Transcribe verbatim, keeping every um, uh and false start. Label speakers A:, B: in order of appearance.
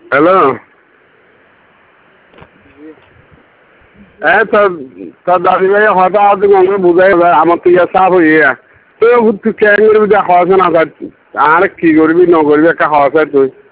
A: hello হ্যাঁ তোর তোর দাদি ভাই হয়তো আজ গঙ্গে বুঝাই আমার তো ইয়া চাপ হইয়া তুই তুই কেন করবি দেখ হওয়া না আর কি করবি ন করবি একটা হওয়া তুই